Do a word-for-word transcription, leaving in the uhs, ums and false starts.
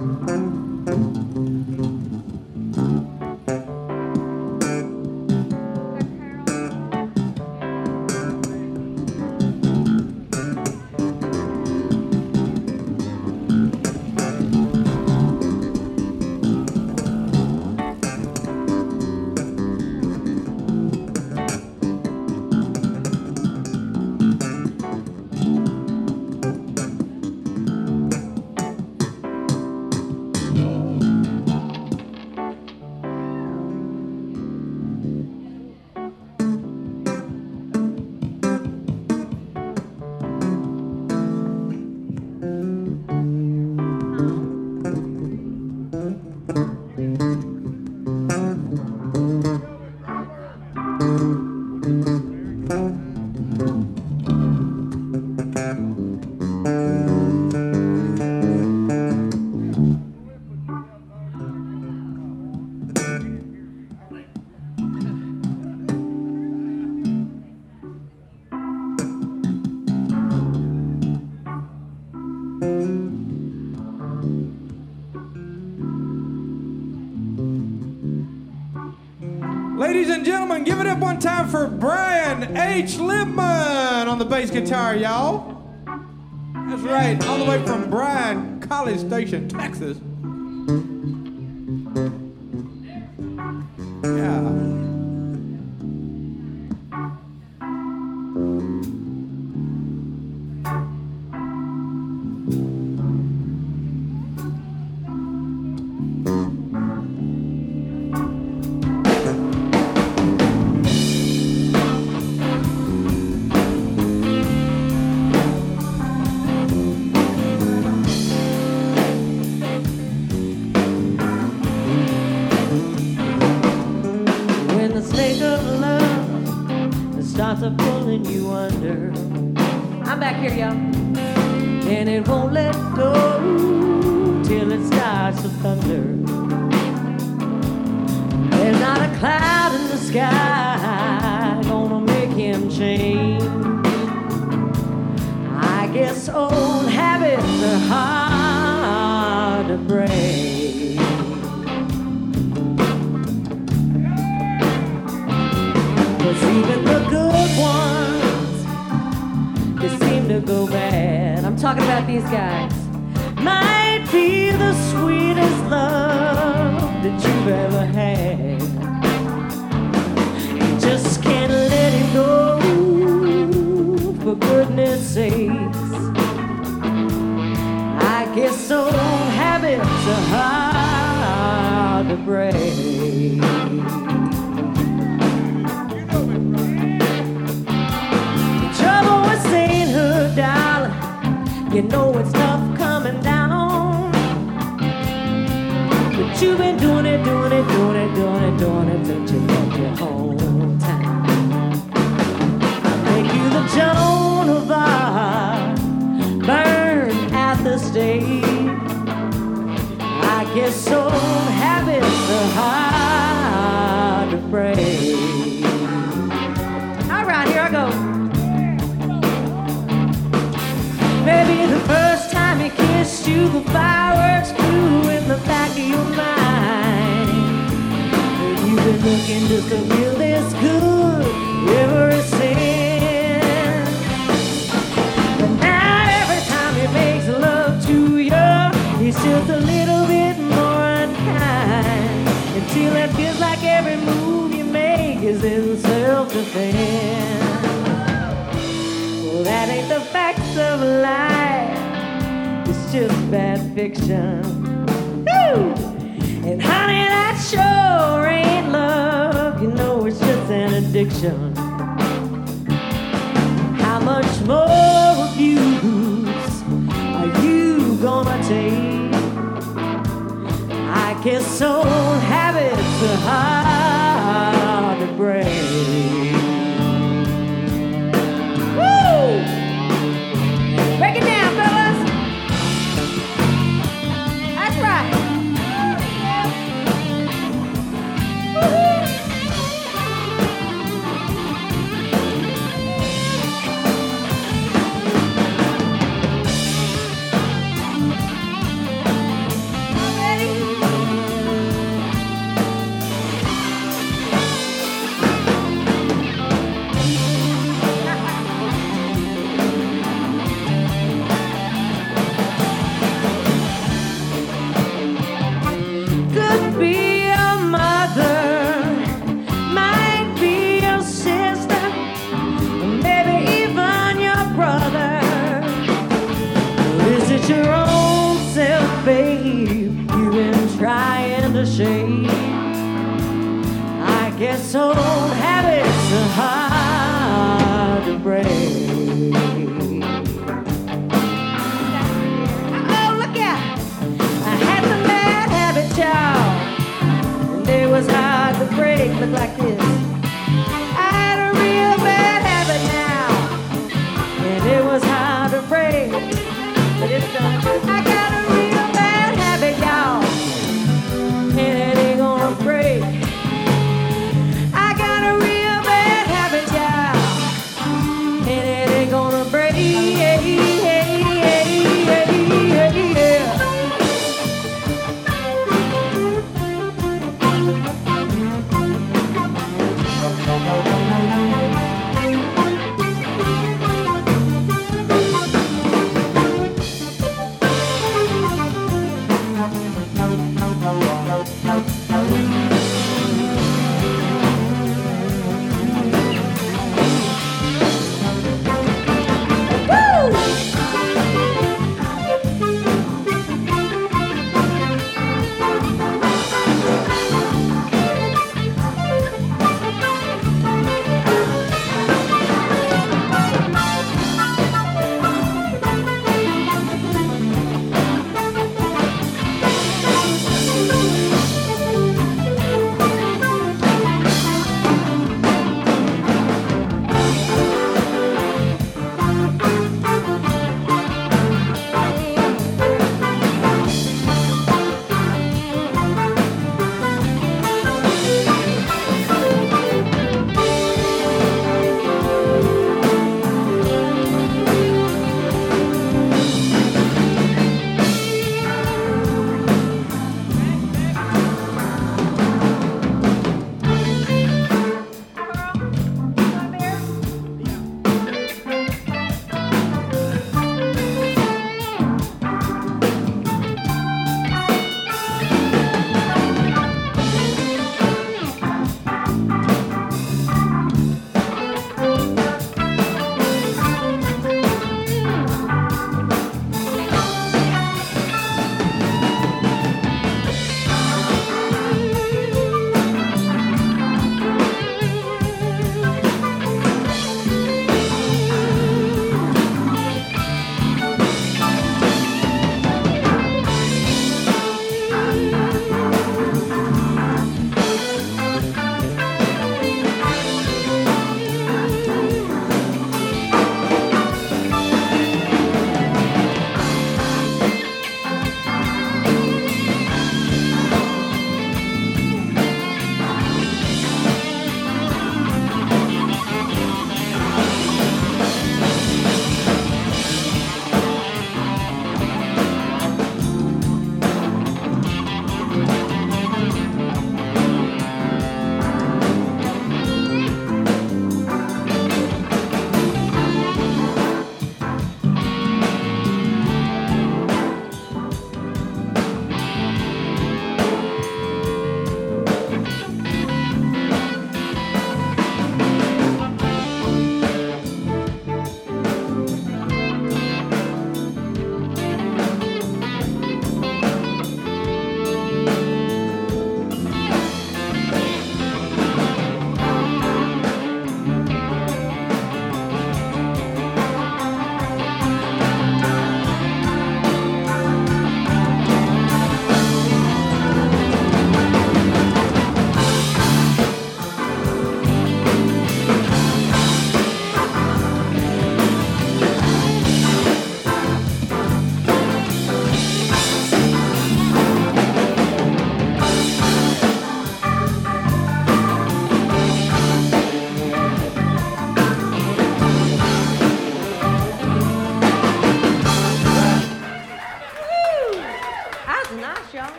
Ladies and gentlemen, give it up one time for Brian H. Lipman on the bass guitar, y'all. That's right, all the way from Bryan, College Station, Texas. Yeah. Starts a pulling you under. I'm back here, y'all. And it won't let go till it starts to thunder. There's not a cloud in the sky gonna make him change. I guess old habits are hard to break. Even the good ones, they seem to go bad. I'm talking about these guys. Might be the sweetest love that you've ever had. You just can't let it go, for goodness sakes. I guess old habits are hard to break. Darling, you know it's tough coming down, but you've been doing it, doing it, doing it, doing it, doing it since you left your hometown. I'll make you the Joan of Arc, burn at the stake. I guess old habits are hard to break. All right, here I go. Maybe the first time he kissed you, the fireworks flew in the back of your mind. You've been looking just to feel this good ever since. But now every time he makes love to you, he's just a little bit more unkind. Until it feels like every move you make is in self-defense. Well, that ain't the facts of life, it's just bad fiction. Woo! And honey, that sure ain't love, you know it's just an addiction. How much more abuse are you gonna take? I guess old habits are hard to break. Break it down, fellas. That's right. Woo-hoo. to shake. I guess old habits are hard to break. Oh, look out! I had the bad habit, y'all, and it was hard to break. Look like this. I had a real bad habit now, and it was hard to break. But it's done. I got a real bad habit, y'all, and it ain't gonna break. I got a real bad habit, y'all, and it ain't gonna break. Yeah, yeah, yeah, yeah, yeah.